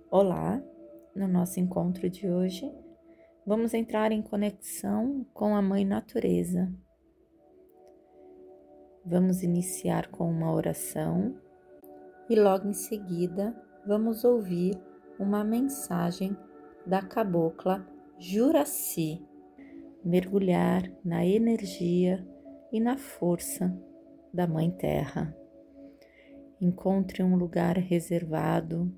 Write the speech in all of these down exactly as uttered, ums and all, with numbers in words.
Olá, no nosso encontro de hoje, vamos entrar em conexão com a Mãe Natureza. Vamos iniciar com uma oração e logo em seguida vamos ouvir uma mensagem da cabocla Juraci, mergulhar na energia e na força da Mãe Terra. Encontre um lugar reservado,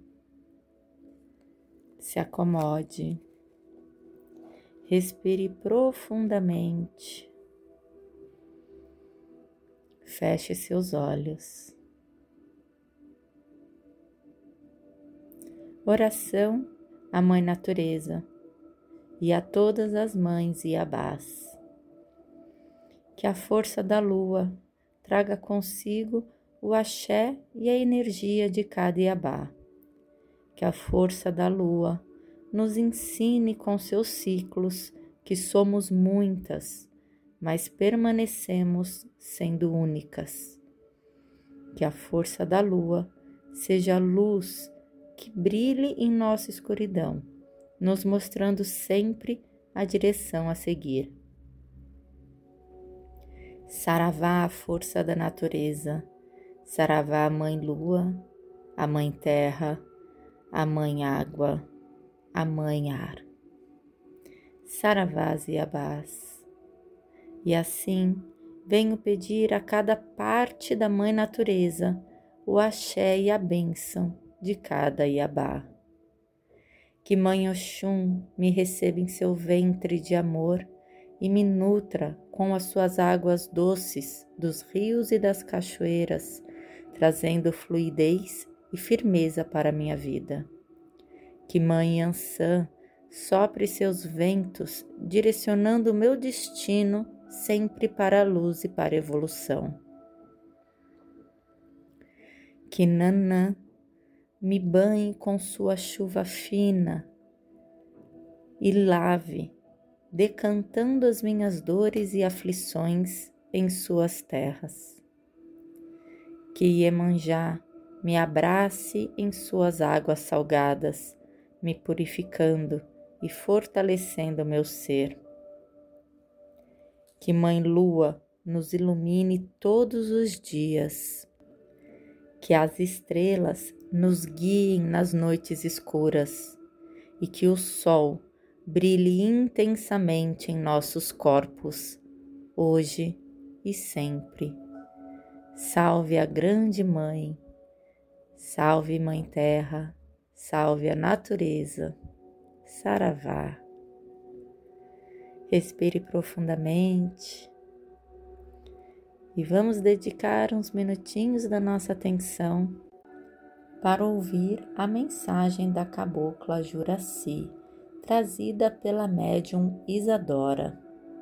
se acomode, respire profundamente, feche seus olhos. Oração à Mãe Natureza e a todas as mães Iabás. Que a força da lua traga consigo o axé e a energia de cada Iabá. Que a força da lua nos ensine com seus ciclos que somos muitas, mas permanecemos sendo únicas. Que a força da lua seja a luz que brilhe em nossa escuridão, nos mostrando sempre a direção a seguir. Saravá, a força da natureza, Saravá, a Mãe Lua, a Mãe Terra, a Mãe Água, a Mãe Ar. Saravás e Iabás. E assim venho pedir a cada parte da Mãe Natureza o axé e a bênção de cada Iabá. Que Mãe Oxum me receba em seu ventre de amor e me nutra com as suas águas doces dos rios e das cachoeiras, trazendo fluidez e firmeza para a minha vida. Que Mãe Iansã sopre seus ventos, direcionando o meu destino sempre para a luz e para a evolução. Que Nanã me banhe com sua chuva fina e lave, decantando as minhas dores e aflições em suas terras. Que Iemanjá me abrace em suas águas salgadas, me purificando e fortalecendo meu ser. Que Mãe Lua nos ilumine todos os dias. Que as estrelas nos guiem nas noites escuras e que o sol brilhe intensamente em nossos corpos, hoje e sempre. Salve a Grande Mãe, salve Mãe Terra, salve a natureza, Saravá. Respire profundamente e vamos dedicar uns minutinhos da nossa atenção para ouvir a mensagem da cabocla Juraci, trazida pela médium Isadora.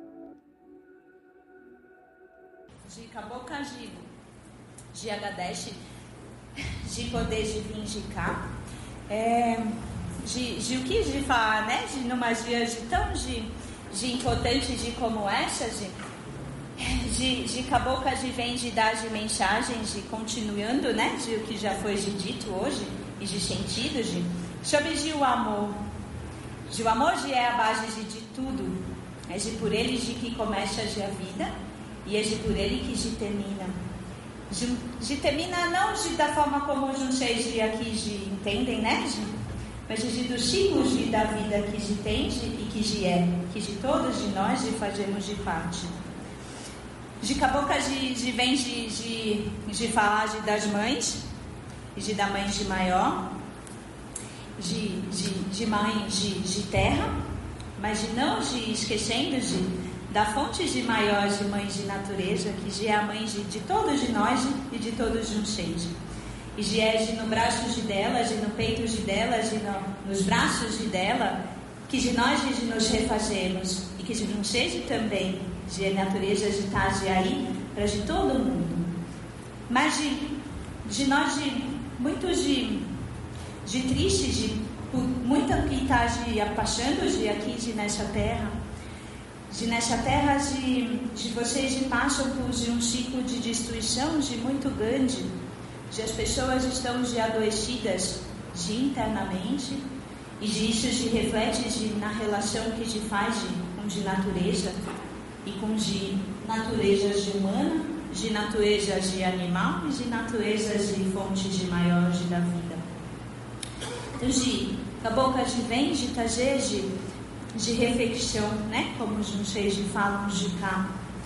De cabocla de, de Agadesh, de poder de vir de cá, é, de, de o que de falar, né? De numa dia de tão de, de importante de como essa, de, de, de cabocla de vem de dar de mensagens, de continuando, né? De o que já foi de dito hoje e de sentido, de sobre de o amor, de o amor de é a base de, de tudo, é de por ele de que começa de a vida e é de por ele que de termina. De, de termina não de, da forma como vocês de aqui de entendem, né? De, mas de, de dos ciclos de, da vida que de tem de, e que de é, que de todos de nós de fazemos de parte. De cabocla de, de vem de, de, de falar de, das mães, e de da mãe de maior, de, de, de mãe de, de terra, mas de não de esquecendo de, da fonte de maior de mãe de natureza, que de é a mãe de, de todos de nós e de todos de um seja. E de é de no braço de dela, de no peito de dela, de no, nos braços de dela, que de nós de nos refazemos, e que de um seja também, de a natureza de estar de aí, para de todo mundo. Mas de, de nós de muitos de, de tristes, de por muita que está de passando de aqui de nessa terra, de nessa terra de, de vocês de passam por de um ciclo de destruição de muito grande, de as pessoas estão de adoecidas de internamente, e de isso de reflete de, na relação que te faz de, com de natureza, e com de naturezas de humana, de naturezas de animal e de naturezas de fontes de maior de da vida. Então, de cabocla de vem, de tager, de, de reflexão, né? Como os vocês falam de cá.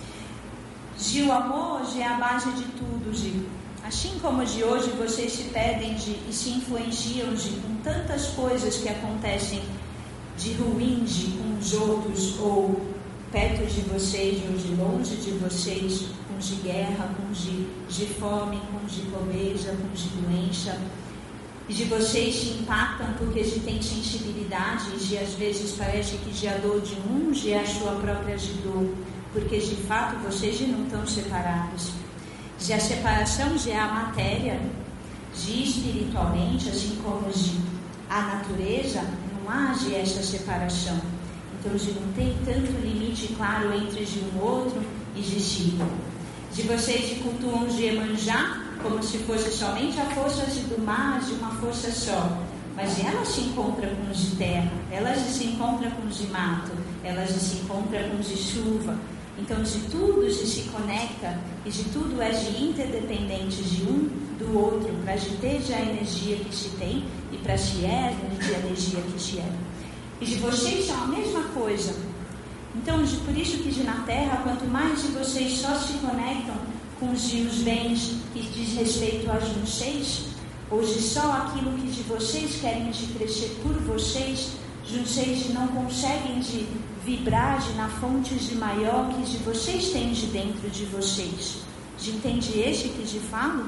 De o amor, de é a base de tudo, de assim como de hoje vocês se pedem de, e se influenciam de, com tantas coisas que acontecem de ruim de, com os outros, ou perto de vocês, ou de longe de vocês, com de guerra, com de, de fome, com de pobreza, com de doença, e de vocês se impactam porque de tem sensibilidade, e de às vezes parece que de a dor de um, de é a sua própria de dor, porque de fato vocês de não estão separados. De a separação de a matéria, de espiritualmente, assim como de a natureza, não há de essa separação. Então, de não tem tanto limite claro entre de um outro e de si. De vocês de cultuam de Iemanjá, como se fosse somente a força de do mar, de uma força só. Mas ela se encontra com os de terra, ela se encontra com os de mato, ela se encontra com os de chuva. Então, de tudo de se conecta e de tudo é de interdependente de um do outro, para de ter já a energia que se tem e para se é a energia que se é. E de vocês são a mesma coisa. Então, de, por isso que de na Terra, quanto mais de vocês só se conectam com os, de, os bens que diz respeito a vocês, ou de só aquilo que de vocês querem de crescer por vocês, vocês não conseguem de vibrar de na fonte de maior que de vocês têm de dentro de vocês. De entende este que de falo?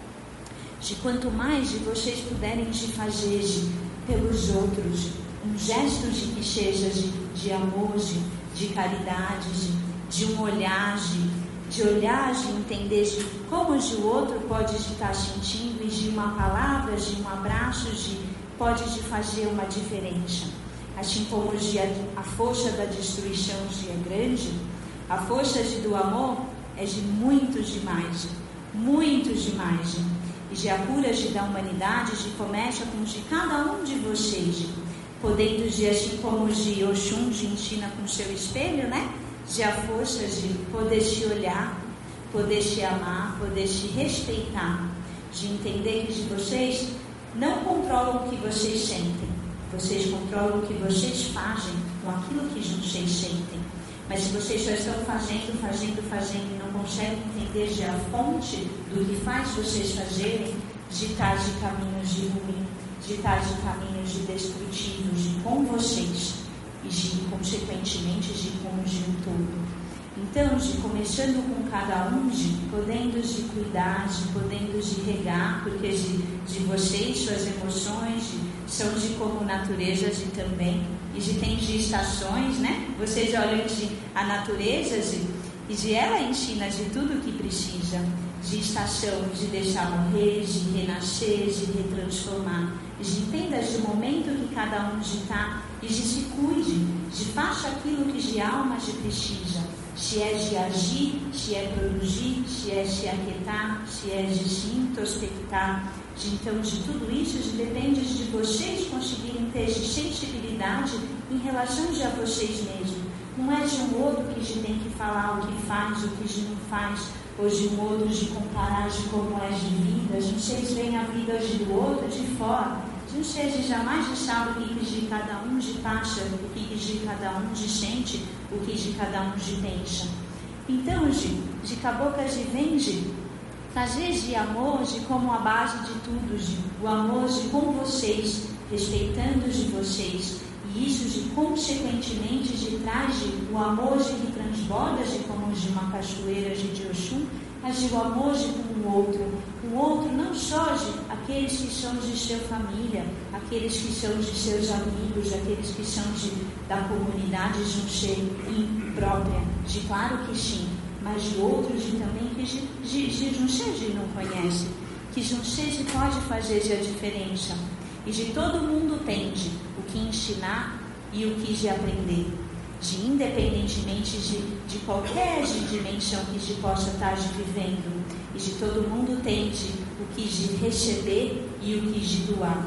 De quanto mais de vocês puderem de fazer de, pelos outros um gesto de que seja de, de amor, de, de caridade, de, de um olhar, de, de olhar, de entender de como de o outro pode de estar sentindo e de uma palavra, de um abraço, de pode de fazer uma diferença. Assim como de a, a força da destruição de é grande, a força de, do amor é de muito demais, muito demais. E de a cura de, da humanidade de começa com de cada um de vocês, podendo de assim como de Oxum de ensina com seu espelho, né? De a força de poder se olhar, poder se amar, poder se respeitar, de entender que de vocês não controlam o que vocês sentem. Vocês controlam o que vocês fazem com aquilo que vocês sentem. Mas se vocês só estão fazendo, fazendo, fazendo e não conseguem entender já a fonte do que faz vocês fazerem, de estar de caminhos de ruim, de estar de caminhos de destrutivos de com vocês e de, consequentemente, de com de um todo. Então, de começando com cada um, de podendo de cuidar, de podendo de regar, porque de, de vocês, suas emoções, de, são de como natureza de também, e de tem de estações, né? Vocês olham de a natureza de, e de ela ensina de tudo o que precisa, de estação, de deixar morrer, de renascer, de retransformar, de entenda de momento que cada um de está e de se cuide, de faça aquilo que de alma de precisa. Se é de agir, se é produzir, se é se aquietar, se é de se introspectar. De, então, de tudo isso de, depende de vocês conseguirem ter de sensibilidade em relação de a vocês mesmos. Não é de um outro que de tem que falar o que faz, o que de não faz, ou de um outro de comparar de como é de vida. De vocês veem a vida de do outro de fora. De vocês jamais de sabe o que de cada um de passa, o que de cada um de sente, o que de cada um de pensa. Então, de, de cabocla de vende, trazer de amor de como a base de tudo, de, o amor de com vocês, respeitando de vocês, e isso de consequentemente de traz de, o amor de que transborda de como de uma cachoeira de, de Oxum, mas de o amor de com o outro, o outro não só de aqueles que são de sua família, aqueles que são de seus amigos, aqueles que são de, da comunidade de um ser imprópria, de claro que sim, mas de outros de também que de, de, de um ser de não conhece, que de um ser de pode fazer a diferença, e de todo mundo tem de o que ensinar e o que de aprender, de independentemente de, de qualquer de dimensão que de possa estar de vivendo, e de todo mundo tem de o que de receber e o que de doar.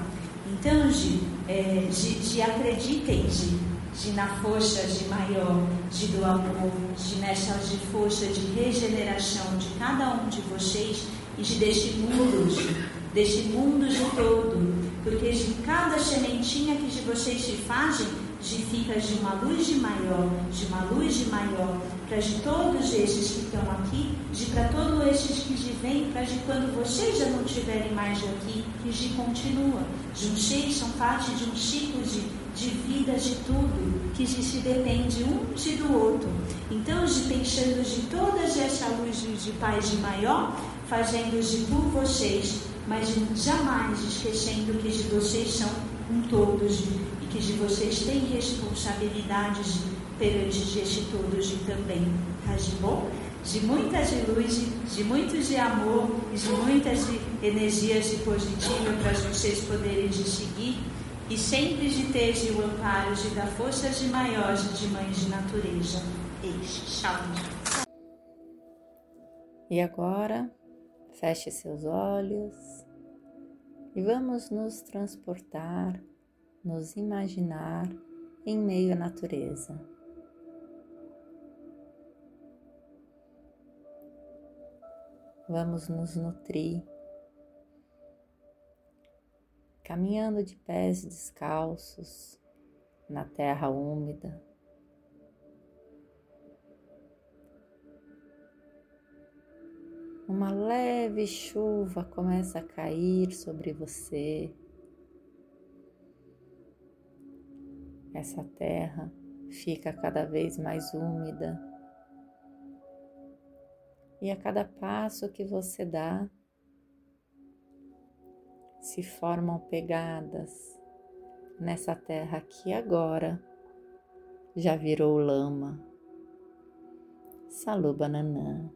Então, Gi, é, Gi, Gi acreditem, Gi, Gi na força de maior, Gi do amor, Gi nessa de força de regeneração de cada um de vocês e de deste mundo, Gi, deste mundo de todo, porque de cada sementinha que de vocês se fazem, de fica de uma luz de maior, de uma luz de maior, para de todos esses que estão aqui, de para todos esses que de vêm, para de quando vocês já não estiverem mais aqui, que de continua. De vocês são parte de um ciclo de, de vida de tudo, que de se depende um de do outro. Então, de pensando de toda essa luz de, de paz de maior, fazendo de por vocês, mas jamais esquecendo que de vocês são um todos, de, que de vocês têm responsabilidades perante este todos de também, tá de bom? De muitas de luz, de muitos de amor, de muitas de energias de positiva para vocês poderem de seguir e sempre de ter de o amparo de dar forças de maiores de mães de natureza. Este, saúde. E agora, feche seus olhos e vamos nos transportar, nos imaginar em meio à natureza. Vamos nos nutrir, caminhando de pés descalços na terra úmida. Uma leve chuva começa a cair sobre você. Essa terra fica cada vez mais úmida e a cada passo que você dá se formam pegadas nessa terra que agora já virou lama. Salubananã.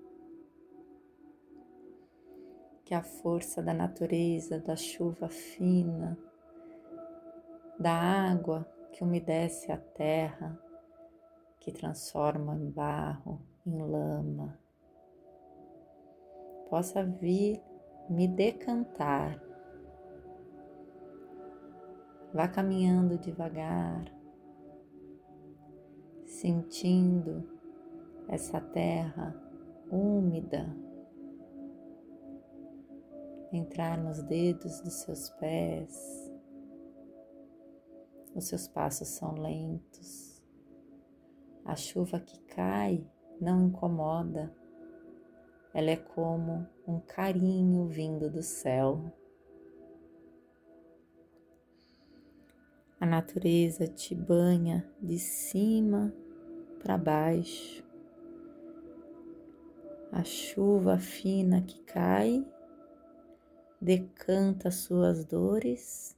Que a força da natureza, da chuva fina, da água que umedece a terra, que transforma em barro, em lama, possa vir me decantar. Vá caminhando devagar, sentindo essa terra úmida entrar nos dedos dos seus pés. Os seus passos são lentos. A chuva que cai não incomoda. Ela é como um carinho vindo do céu. A natureza te banha de cima para baixo. A chuva fina que cai decanta suas dores,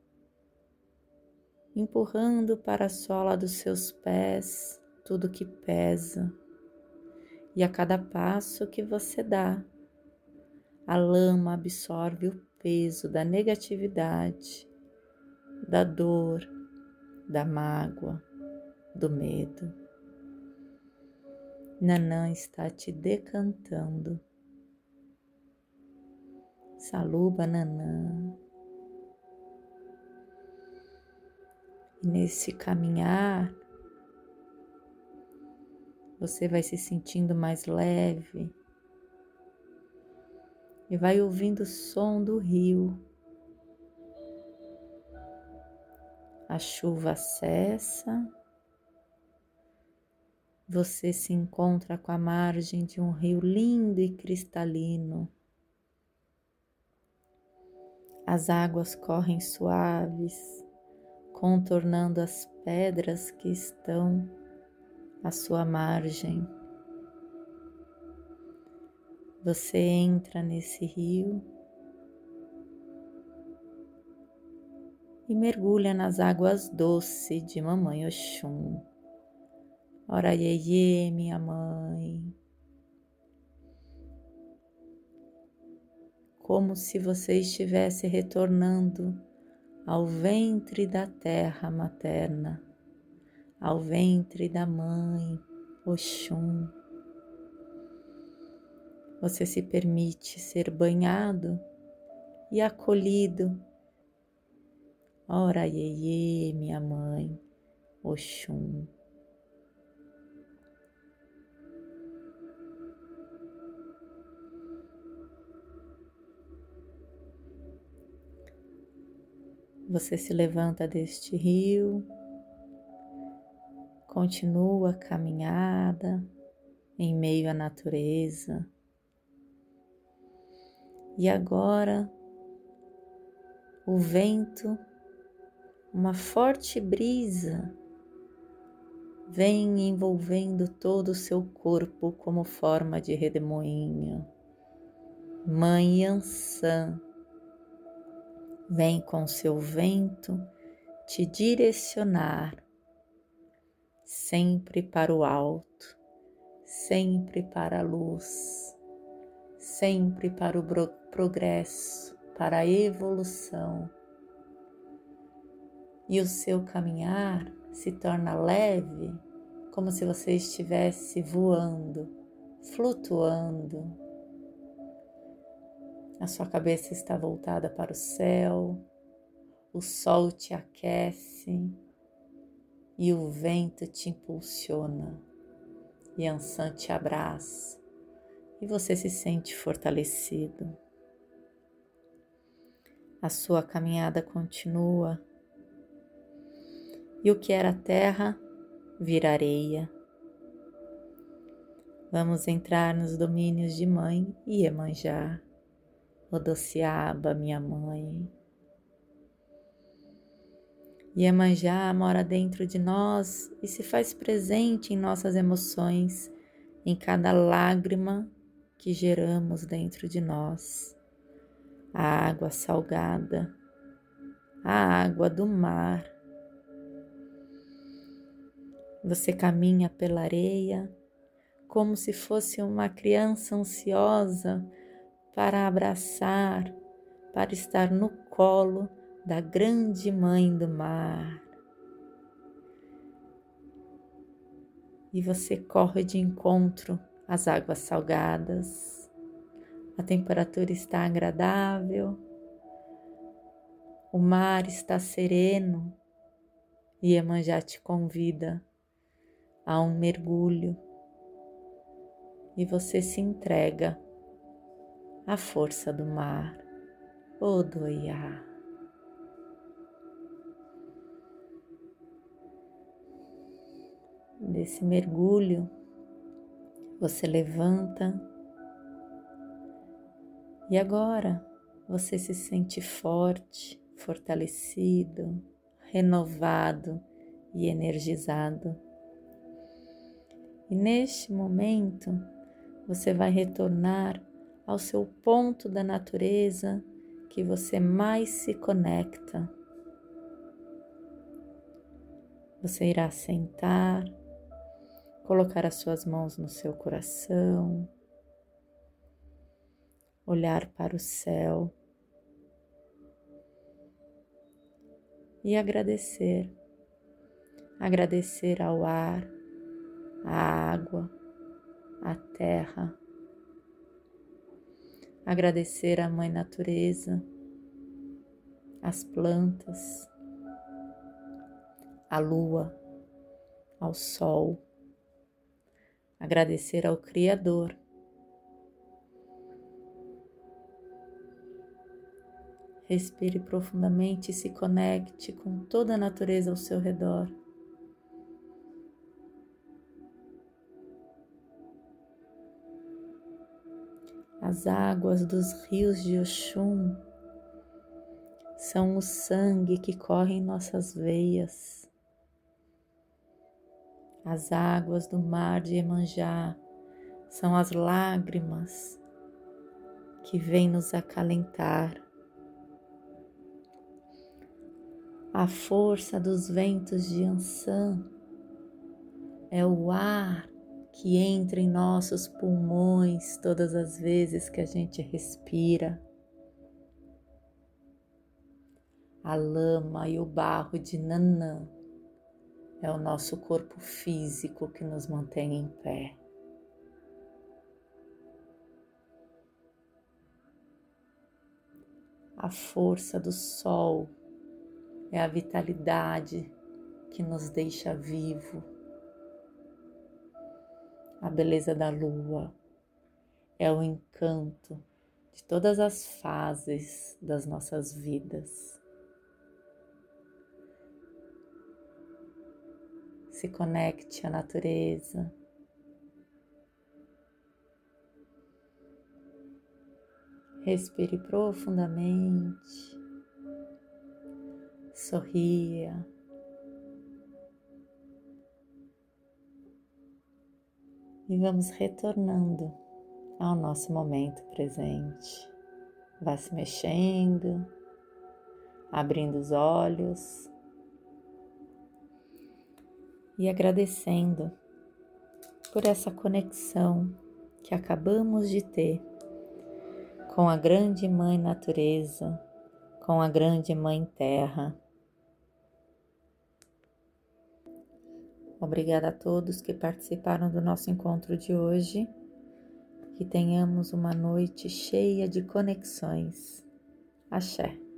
empurrando para a sola dos seus pés tudo que pesa. E a cada passo que você dá, a lama absorve o peso da negatividade, da dor, da mágoa, do medo. Nanã está te decantando. Saluba Nanã. E nesse caminhar, você vai se sentindo mais leve e vai ouvindo o som do rio. A chuva cessa, você se encontra com a margem de um rio lindo e cristalino. As águas correm suaves, contornando as pedras que estão à sua margem. Você entra nesse rio e mergulha nas águas doces de Mamãe Oxum. Ora iê, minha mãe. Como se você estivesse retornando ao ventre da terra materna, ao ventre da mãe Oxum. Você se permite ser banhado e acolhido Ora Iê, minha mãe, Oxum. Você se levanta deste rio, continua a caminhada em meio à natureza. E agora o vento, uma forte brisa, vem envolvendo todo o seu corpo como forma de redemoinho. Mãe Yansan vem com seu vento te direcionar sempre para o alto, sempre para a luz, sempre para o progresso, para a evolução. E o seu caminhar se torna leve, como se você estivesse voando, flutuando. A sua cabeça está voltada para o céu, o sol te aquece e o vento te impulsiona. Yansan te abraça e você se sente fortalecido. A sua caminhada continua e o que era terra vira areia. Vamos entrar nos domínios de Mãe Iemanjá, Odociaba, minha mãe. Iemanjá mora dentro de nós e se faz presente em nossas emoções, em cada lágrima que geramos dentro de nós. A água salgada, a água do mar. Você caminha pela areia como se fosse uma criança ansiosa para abraçar, para estar no colo da grande mãe do mar. E você corre de encontro às águas salgadas. A temperatura está agradável, o mar está sereno e Iemanjá te convida a um mergulho e você se entrega à força do mar. Odoiá. Desse mergulho, você levanta e agora você se sente forte, fortalecido, renovado e energizado. E neste momento, você vai retornar ao seu ponto da natureza que você mais se conecta. Você irá sentar, colocar as suas mãos no seu coração, olhar para o céu e agradecer. Agradecer ao ar, à água, à terra. Agradecer à Mãe Natureza, às plantas, à lua, ao sol. Agradecer ao Criador. Respire profundamente e se conecte com toda a natureza ao seu redor. As águas dos rios de Oxum são o sangue que corre em nossas veias. As águas do mar de Iemanjá são as lágrimas que vêm nos acalentar. A força dos ventos de Yansan é o ar que entra em nossos pulmões todas as vezes que a gente respira. A lama e o barro de Nanã é o nosso corpo físico que nos mantém em pé. A força do sol é a vitalidade que nos deixa vivo. A beleza da lua é o encanto de todas as fases das nossas vidas. Se conecte à natureza. Respire profundamente. Sorria. E vamos retornando ao nosso momento presente. Vá se mexendo, abrindo os olhos e agradecendo por essa conexão que acabamos de ter com a grande Mãe Natureza, com a grande Mãe Terra. Obrigada a todos que participaram do nosso encontro de hoje. Que tenhamos uma noite cheia de conexões. Axé.